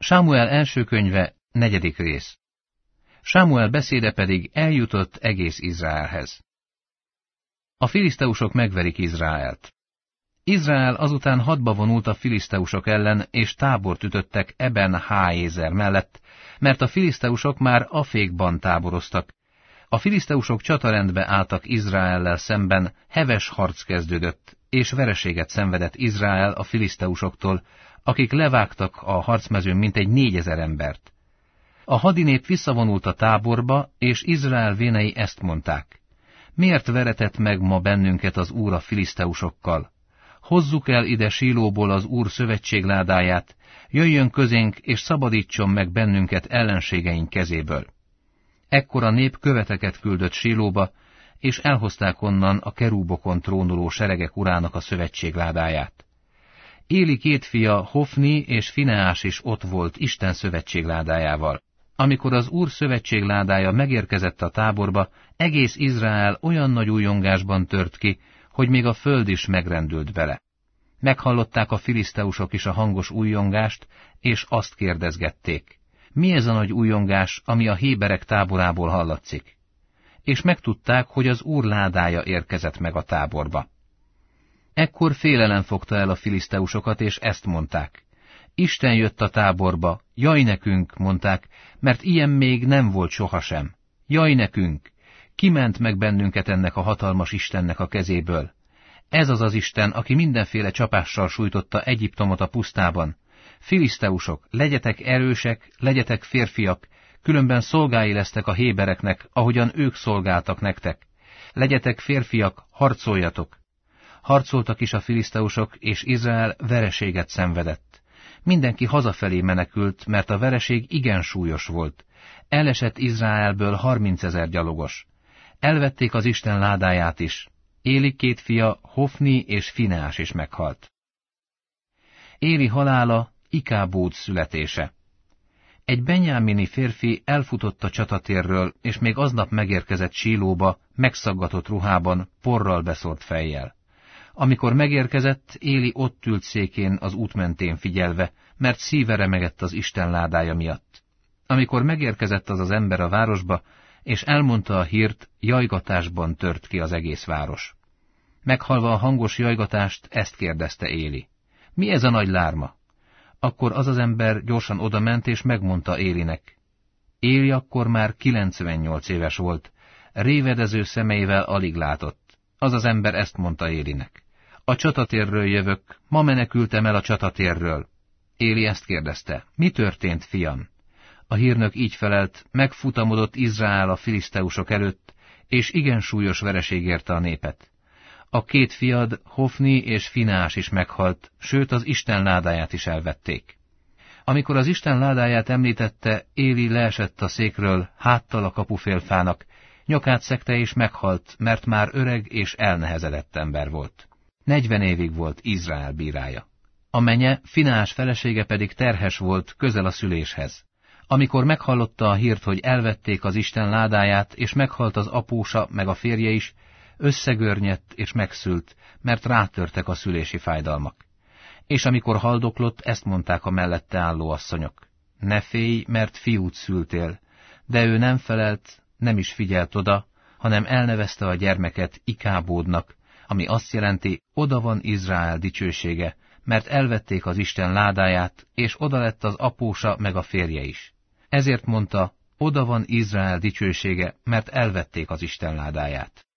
Sámuel első könyve, 4. rész. Sámuel beszéde pedig eljutott egész Izraelhez. A filiszteusok megverik Izraelt. Izrael azután hadba vonult a filiszteusok ellen, és tábort ütöttek Eben-háézer mellett, mert a filiszteusok már Afékban táboroztak. A filiszteusok csatarendbe álltak Izraellel szemben, heves harc kezdődött, és vereséget szenvedett Izrael a filiszteusoktól, akik levágtak a harcmezőn mintegy 4000 embert. A hadinép visszavonult a táborba, és Izrael vénei ezt mondták: miért veretett meg ma bennünket az Úr a filiszteusokkal? Hozzuk el ide Sílóból az Úr szövetségládáját, jöjjön közénk, és szabadítson meg bennünket ellenségeink kezéből. Ekkor a nép követeket küldött Sílóba, és elhozták onnan a kerúbokon trónoló seregek urának a szövetségládáját. Éli 2 fia, Hofni és Fineás is ott volt Isten szövetségládájával. Amikor az Úr szövetségládája megérkezett a táborba, egész Izrael olyan nagy újongásban tört ki, hogy még a föld is megrendült bele. Meghallották a filiszteusok is a hangos újjongást, és azt kérdezgették: mi ez a nagy újongás, ami a héberek táborából hallatszik? És megtudták, hogy az Úr ládája érkezett meg a táborba. Ekkor félelem fogta el a filiszteusokat, és ezt mondták: Isten jött a táborba, jaj nekünk, mondták, mert ilyen még nem volt sohasem. Jaj nekünk! Kiment meg bennünket ennek a hatalmas Istennek a kezéből. Ez az az Isten, aki mindenféle csapással sújtotta Egyiptomot a pusztában. Filiszteusok, legyetek erősek, legyetek férfiak, különben szolgái lesztek a hébereknek, ahogyan ők szolgáltak nektek. Legyetek férfiak, harcoljatok! Harcoltak is a filiszteusok, és Izrael vereséget szenvedett. Mindenki hazafelé menekült, mert a vereség igen súlyos volt. Elesett Izraelből 30 000 gyalogos. Elvették az Isten ládáját is. Éli 2 fia, Hofni és Fineás is meghalt. Éli halála, Ikábód születése. Egy benyámini férfi elfutott a csatatérről, és még aznap megérkezett Sílóba, megszaggatott ruhában, porral beszórt fejjel. Amikor megérkezett, Éli ott ült székén az út mentén figyelve, mert szíve remegett az Isten ládája miatt. Amikor megérkezett az az ember a városba, és elmondta a hírt, jajgatásban tört ki az egész város. Meghallva a hangos jajgatást, ezt kérdezte Éli: mi ez a nagy lárma? Akkor az az ember gyorsan odament, és megmondta Élinek. Éli akkor már 98 éves volt, révedező szemeivel alig látott. Az az ember ezt mondta Élinek: a csatatérről jövök, ma menekültem el a csatatérről. Éli ezt kérdezte: mi történt, fiam? A hírnök így felelt: megfutamodott Izrael a filiszteusok előtt, és igen súlyos vereség érte a népet. A 2 fiad, Hofni és Fineás is meghalt, sőt az Isten ládáját is elvették. Amikor az Isten ládáját említette, Éli leesett a székről, háttal a kapufélfának, nyakát szegte és meghalt, mert már öreg és elnehezedett ember volt. 40 évig volt Izrael bírája. A menye, Fineás felesége pedig terhes volt, közel a szüléshez. Amikor meghallotta a hírt, hogy elvették az Isten ládáját, és meghalt az apósa meg a férje is, összegörnyedt és megszült, mert rátörtek a szülési fájdalmak. És amikor haldoklott, ezt mondták a mellette álló asszonyok: ne félj, mert fiút szültél. De ő nem felelt, nem is figyelt oda, hanem elnevezte a gyermeket Ikábódnak, ami azt jelenti: oda van Izrael dicsősége, mert elvették az Isten ládáját, és oda lett az apósa meg a férje is. Ezért mondta: oda van Izrael dicsősége, mert elvették az Isten ládáját.